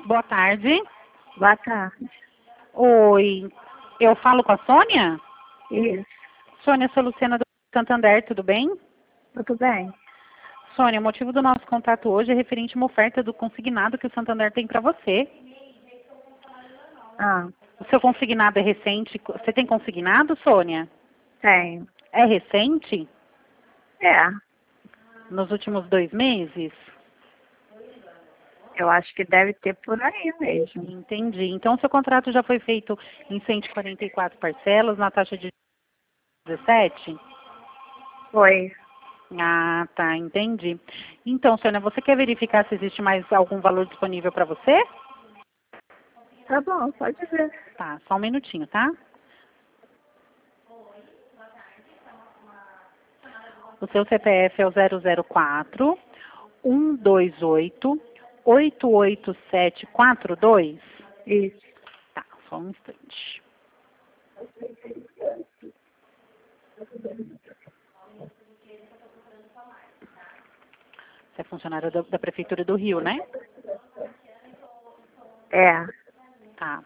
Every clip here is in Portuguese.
Boa tarde. Boa tarde. Oi, eu falo com a Sônia? Isso. Sônia, sou Luciana do Santander, tudo bem? Tudo bem? Sônia, o motivo do nosso contato hoje é referente a uma oferta do consignado que o Santander tem para você. Ah, O seu consignado é recente. Você tem consignado, Sônia? tenho. É recente? É, Nos últimos 2 meses? eu acho que deve ter por aí mesmo. Entendi. Então, seu contrato já foi feito em 144 parcelas, na taxa de 17? Foi. Ah, tá, entendi. Então, Sônia, você quer verificar se existe mais algum valor disponível para você? Tá bom, pode ver. Tá, só um minutinho, tá? O seu CPF é o 004 128 88742? Isso. Tá, só um instante. Você é funcionário da Prefeitura do Rio, né? É. Tá.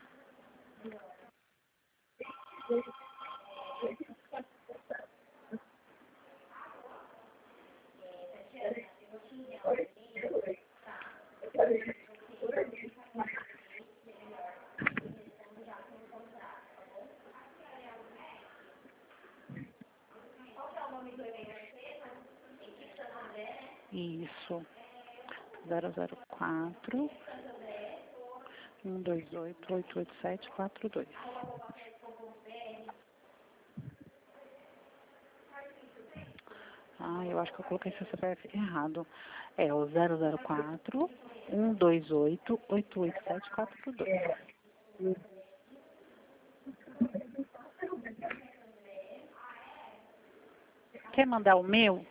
Isso. 004 128 88742. Ah, eu acho que eu coloquei seu CPF errado. É o 004 128 88742. Quer mandar o meu?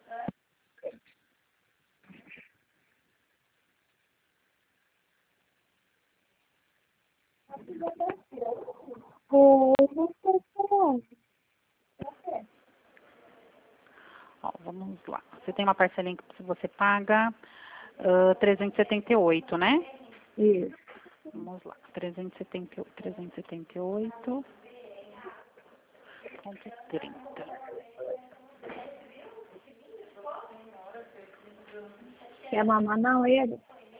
Ó, vamos lá. Você tem uma parcelinha que você paga 378, né? Isso. Vamos lá. 378,30. Quer mamar não, ele?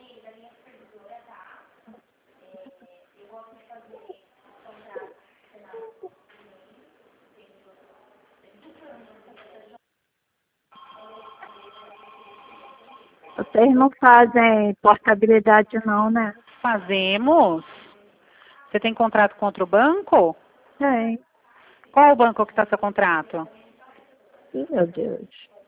Vocês não fazem portabilidade não, né? Fazemos. Você tem contrato com outro banco? Tem. Qual o banco que está seu contrato? Ih, meu Deus.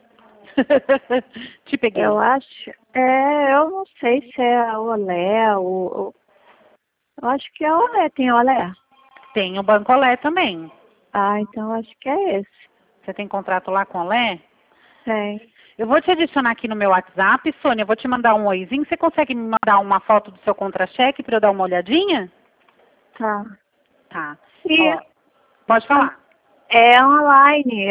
Te peguei. Eu acho... eu não sei se é a Olé ou... Eu acho que é a Olé. Tem Olé? Tem o Banco Olé também. Ah, então eu acho que é esse. Você tem contrato lá com o Olé? Tem. Eu vou te adicionar aqui no meu WhatsApp, Sônia. Eu vou te mandar um oizinho. Você consegue me mandar uma foto do seu contra-cheque para eu dar uma olhadinha? Tá. Tá. E Ó, pode falar. é online.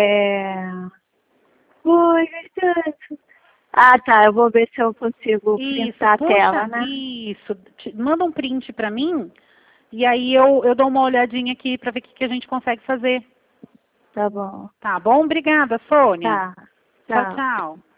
Oi, Gustavo. Ah, tá. Eu vou ver se eu consigo Isso, printar a tela, puxa, né? isso. Manda um print para mim e aí eu dou uma olhadinha aqui para ver o que a gente consegue fazer. Tá bom. Tá bom? Obrigada, Sônia. Tá. Tchau, Tchau. tchau.